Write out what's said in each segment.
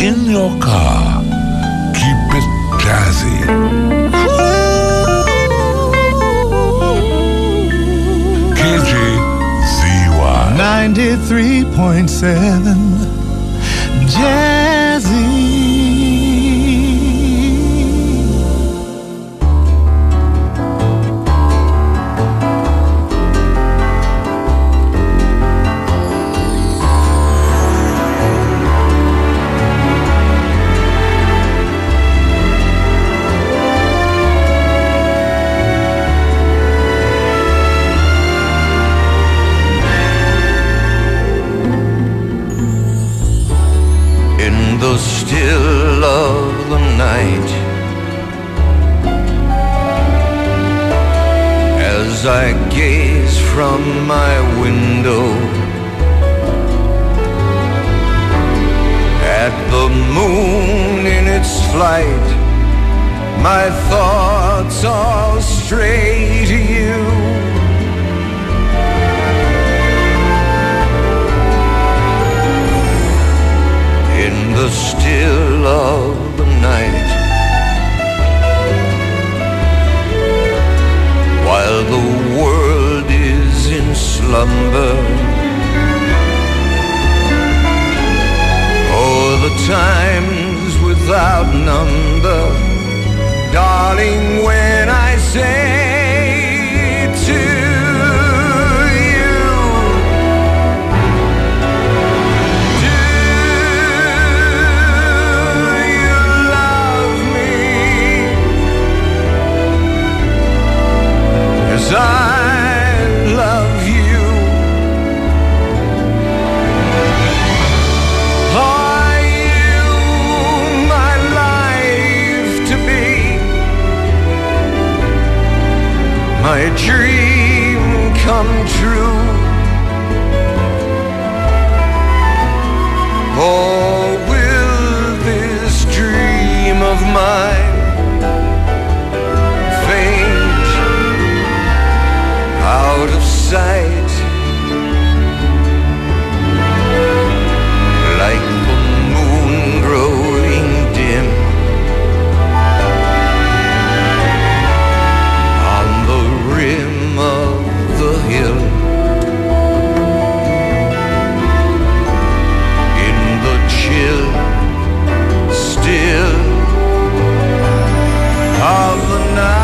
in your car, keep it jazzy. KJZY 93.7 Jazzy. The still of the night, as I gaze from my window at the moon in its flight, my thoughts all stray to you. In the still of the night, while the world is in slumber, oh, the times without number, darling, when I say to I love you. Are you my life to be? My dream come true? Or will this dream of mine out of sight, like the moon growing dim on the rim of the hill, in the chill still of the night.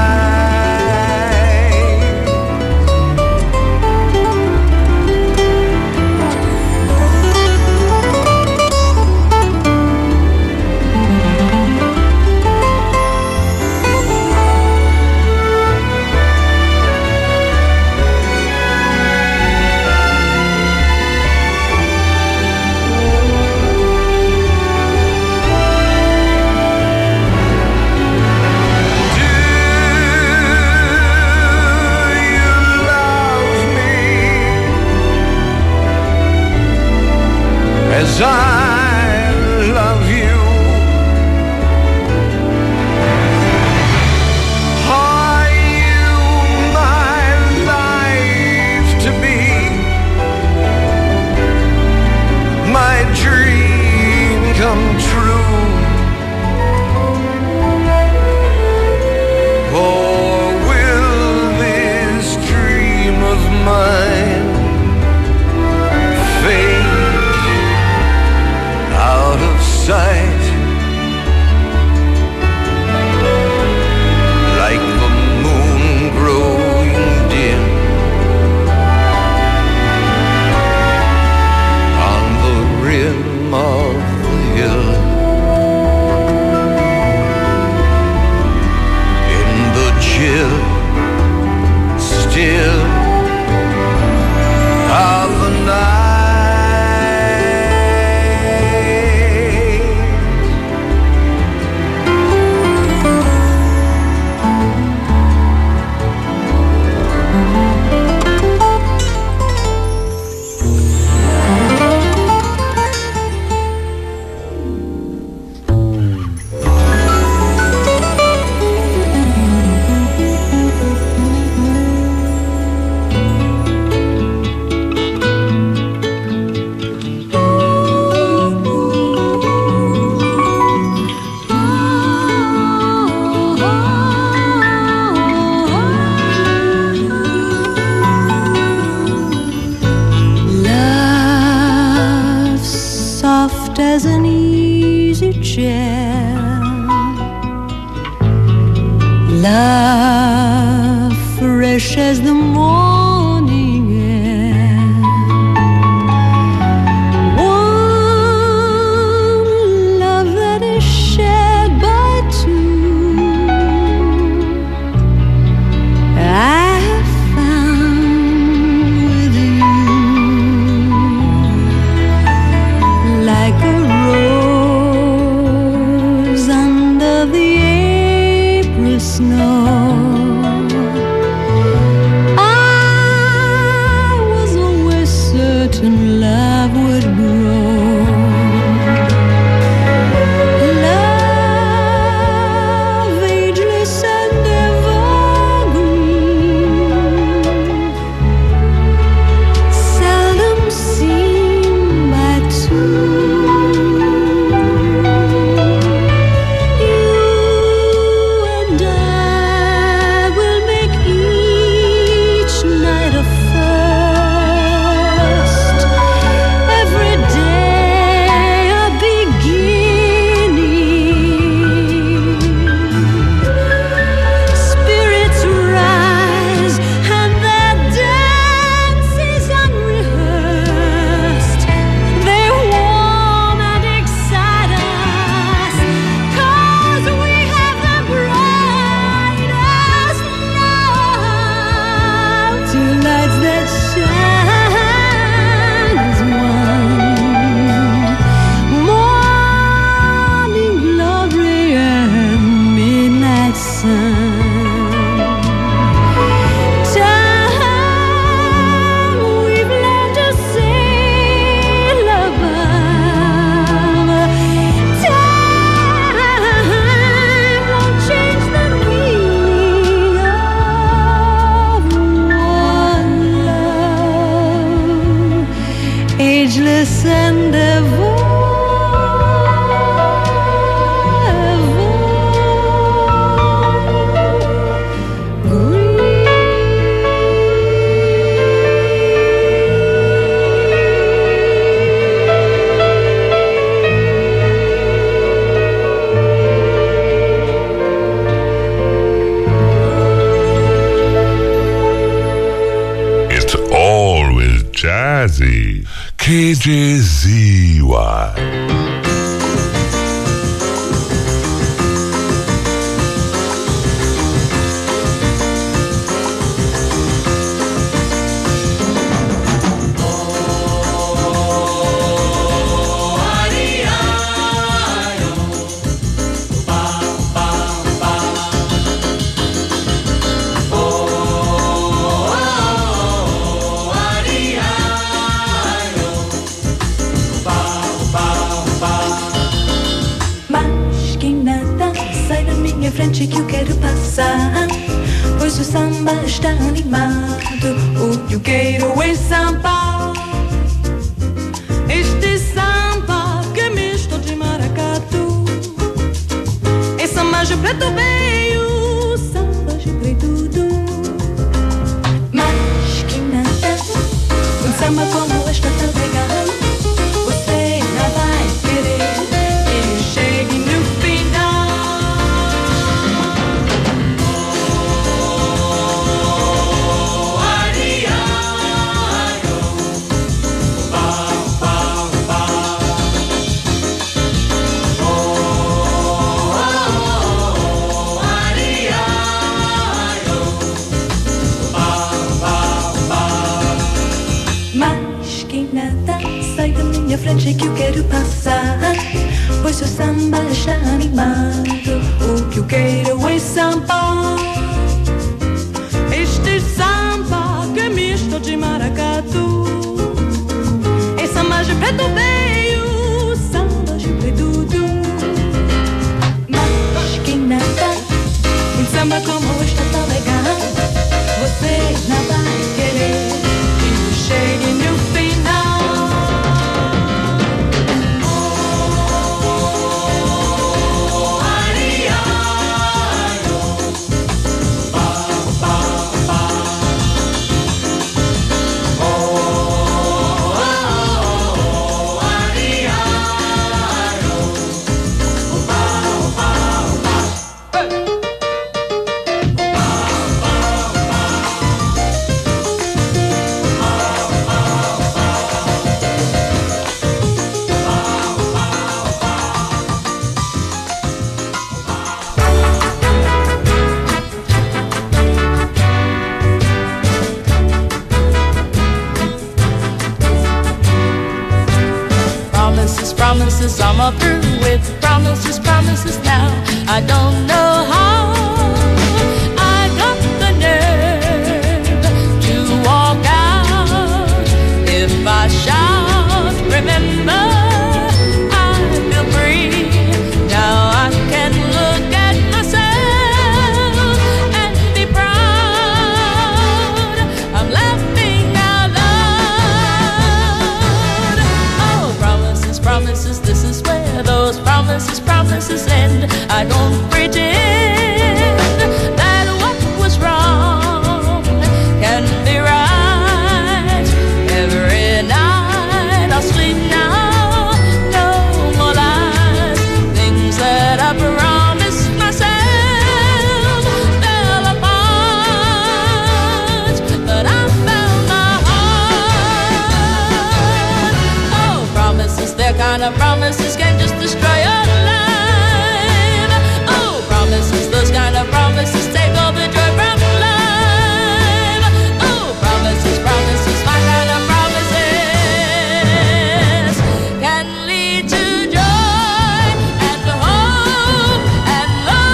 As I love you, are you my life to be? My dream come true? Or will this dream of mine fade as an easy chair. Love fresh as the morning air. One love that is shared by two. I have found with you, like a rose under the April snow. I was always certain love would grow. Love ageless and evergreen, seldom seen by two. You and I will make each night a first, every day a beginning. Spirits rise and their dance is unrehearsed. They warm and excite us, 'cause we have the brightest love. Two lights that shine as one, morning glory and midnight sun. Time we've learned to sail above. Time won't change the meaning of one love, ageless and It's always jazzy. KJZY. Mas que nada, sai da minha frente que eu quero passar, pois o samba está animado. O que eu quero é samba, este samba que é misto de maracatu. É samba de preto veio, samba de preto do. Mas que nada, um samba como este tá legal. Você não vai querer que ele chegue no final. Mas que nada, sai da minha frente que eu quero passar, pois o samba está animado. O que eu quero é samba, este samba que é misto de maracatu. É samba de preto veio, samba de preto do. Mas que nada, um samba como este tá legal. Você não vai querer que chegue no final. promises, I'm all through with promises, promises now. I don't know how I got the nerve to walk out. If I shout, remember, I feel free. Now I can look at myself and be proud. I'm laughing out loud. Oh, promises, promises, this is where those promises, promises end. I don't pretend that what was wrong can be right. Every night I'll sleep now, no more lies. Things that I promised myself fell apart, but I found my heart. Oh, promises, they're kind of promises can just destroy your life. Oh, promises, those kind of promises take all the joy from life. Oh, promises, promises, my kind of promises can lead to joy and hope and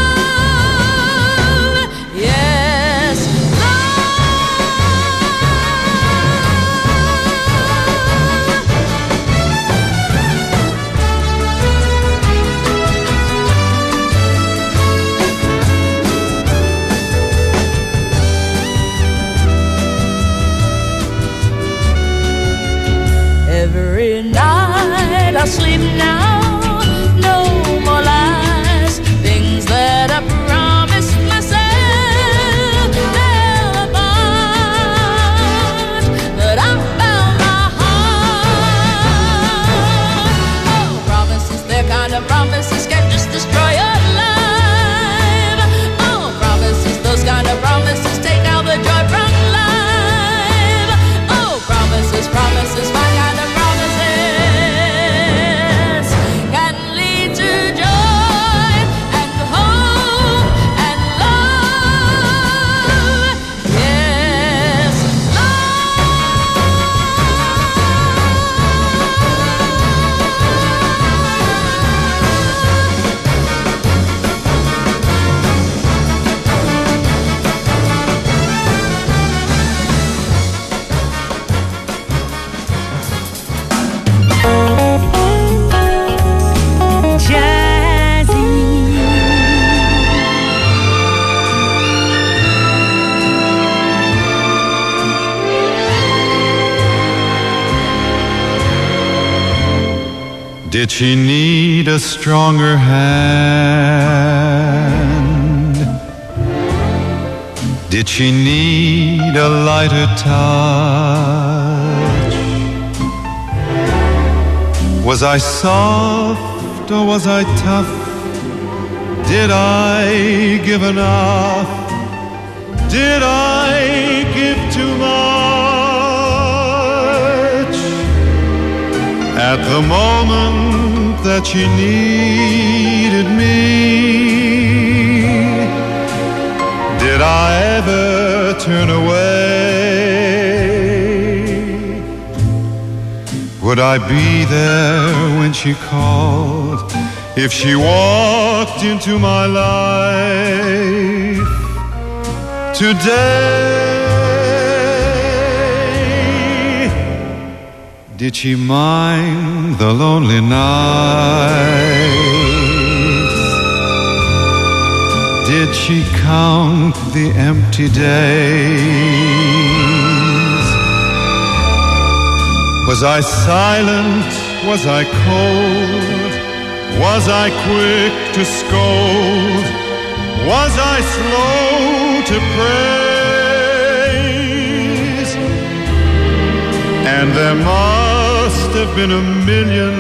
love. Yes, every night I sleep now, no more lies. Things that I promised myself fell apart, but I found my heart. Oh, promises, they're kind of promises can just destroy your life. Oh, promises, those kind of promises take all the joy from life. Oh, promises, promises, my kind of promises can lead to joy and hope and love. Yes, Did she need a stronger hand? Did she need a lighter touch? Was I soft or was I tough? Did I give enough? Did I give too much? At the moment that she needed me, did I ever turn away? Would I be there when she called, if she walked into my life today? Did she mind the lonely nights? Did she count the empty days? Was I silent? Was I cold? Was I quick to scold? Was I slow to praise? And there must have been a million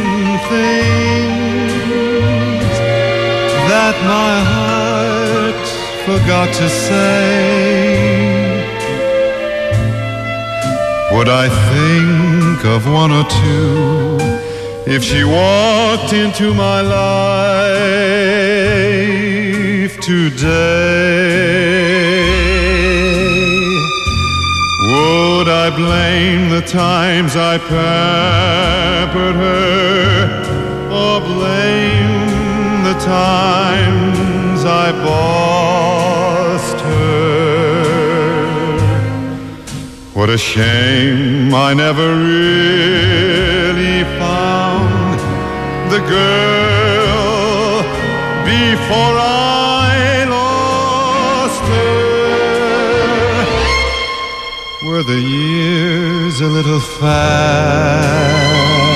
things that my heart forgot to say. Would I think of one or two if she walked into my life today? Would I blame the times I pampered her blame the times I bossed her. What a shame I never really found the girl before I lost her. Were the years a little fast?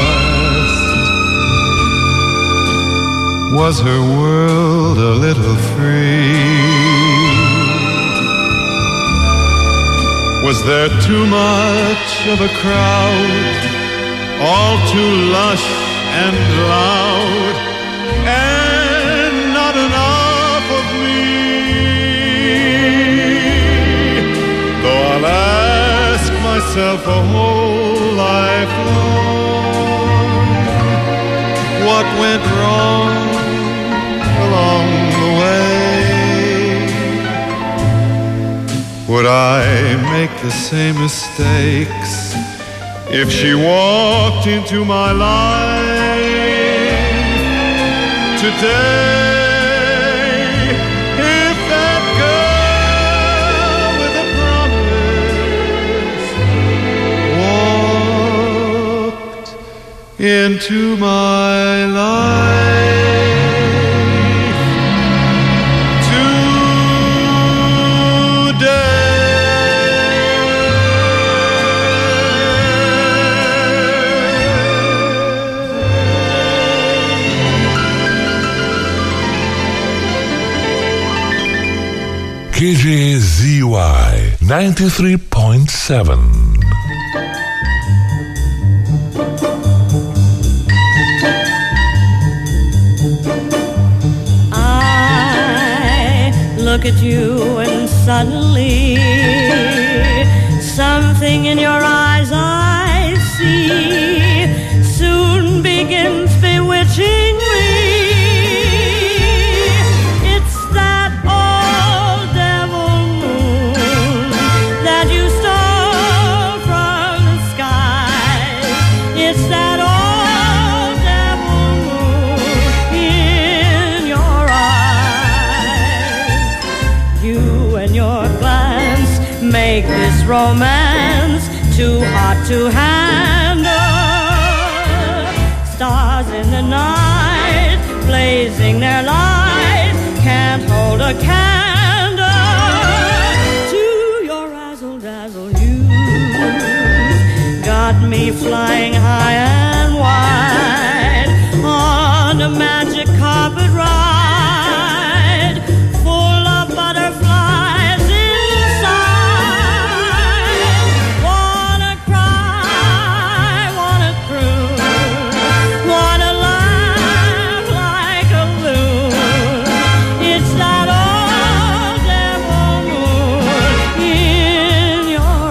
Was her world a little free? Was there too much of a crowd, all too lush and loud, and not enough of me? Though I'll ask myself a whole life long, what went wrong along the way? Would I make the same mistakes if she walked into my life today? If that girl with a promise walked into my life KJZY 93.7. Look at you and suddenly something in your eyes I see soon begins bewitching me. It's that old devil moon that you stole from the sky. It's that old devil moon in your eyes. You and your glance make this romance too hot to handle. Stars in the night, blazing their light, can't hold a candle to your razzle-dazzle. You got me flying high and wide on a magic carpet ride, full of butterflies inside. Wanna cry, wanna croon, wanna laugh like a loon. It's that old devil moon in your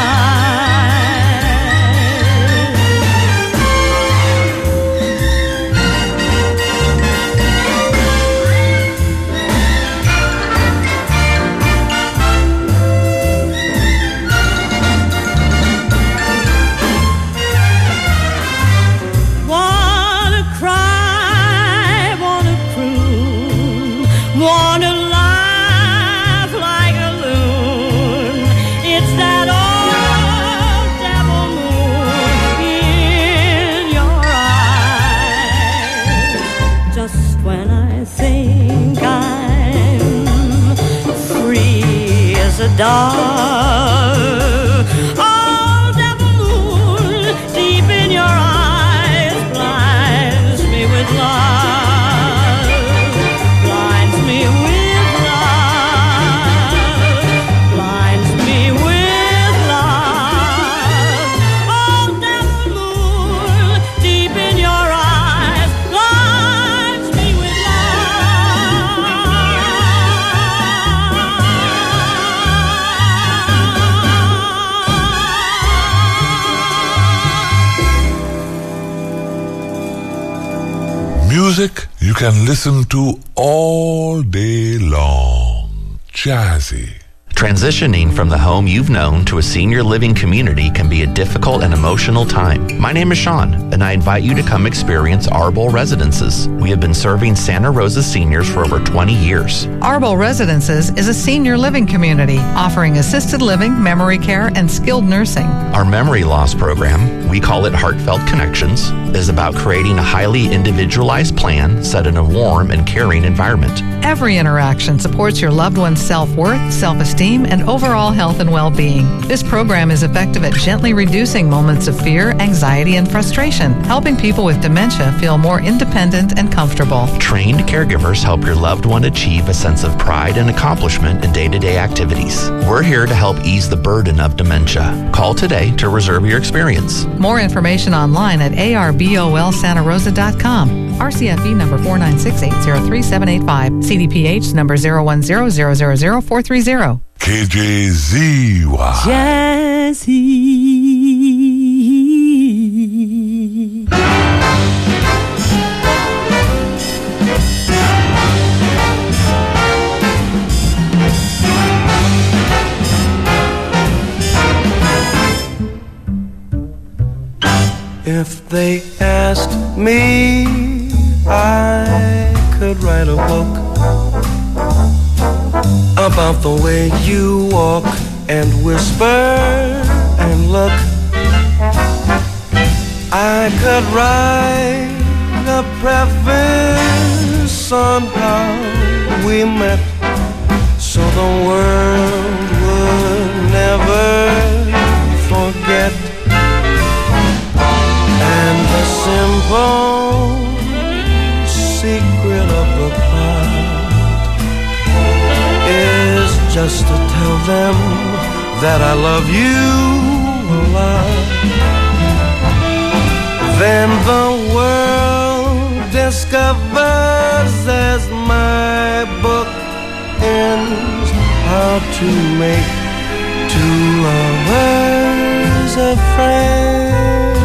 Wanna cry, wanna croon, wanna laugh like a loon. It's that old devil moon in your eyes. Just when I think I'm free as a dove, old devil moon deep in your eyes blinds me with love, blinds me with love, blinds me with love. Old devil moon deep in your eyes blinds me with Music you can listen to all day long. Jazzy. Transitioning from the home you've known to a senior living community can be a difficult and emotional time. My name is Sean, and I invite you to come experience Arbol Residences. We have been serving Santa Rosa seniors for over 20 years. Arbol Residences is a senior living community offering assisted living, memory care, and skilled nursing. Our memory loss program, we call it Heartfelt Connections, is about creating a highly individualized plan set in a warm and caring environment. Every interaction supports your loved one's self-worth, self-esteem, and overall health and well-being. This program is effective at gently reducing moments of fear, anxiety, and frustration, helping people with dementia feel more independent and comfortable. Trained caregivers help your loved one achieve a sense of pride and accomplishment in day-to-day activities. We're here to help ease the burden of dementia. Call today to reserve your experience. More information online at arbolsantarosa.com. RCFE number 496803785. CDPH number 010000430. KJZY. Jazzy. If they asked me, I could write a book about the way you walk and whisper and look. I could write a preface on how we met, so the world would never forget. And the simple secret of the plot is just to tell them that I love you a lot. Then the world discovers as my book ends how to make two lovers a friend.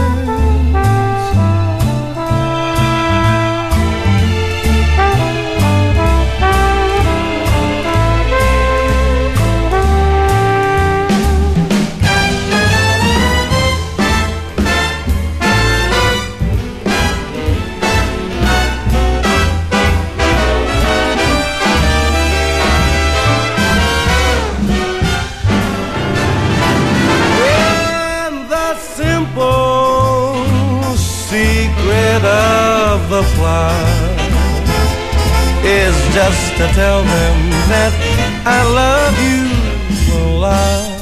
Of the plot is just to tell them that I love you a lot.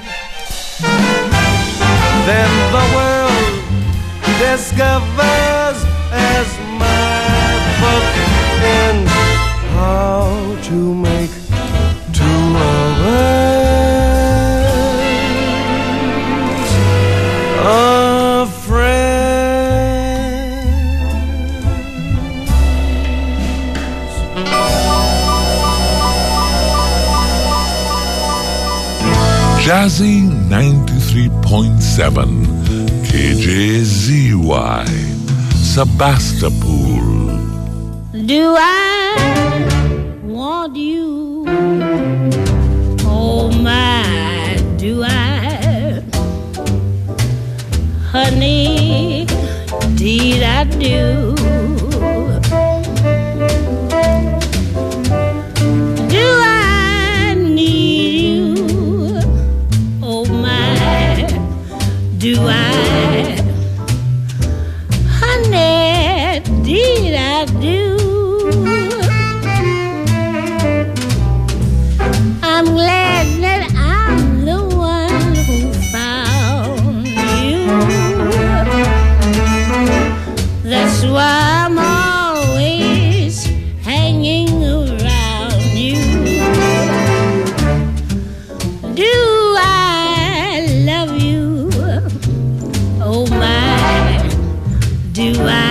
Then the world discovers as my book ends how to make two lovers a friend. Jazzy 93.7 KJZY Sebastopol. Do I want you? Oh my, do I? Honey, indeed I do. Do I, honey, did I do? I'm glad that I'm the one who found you. That's why I'm always hanging around you. Do I love you? Oh my, do I?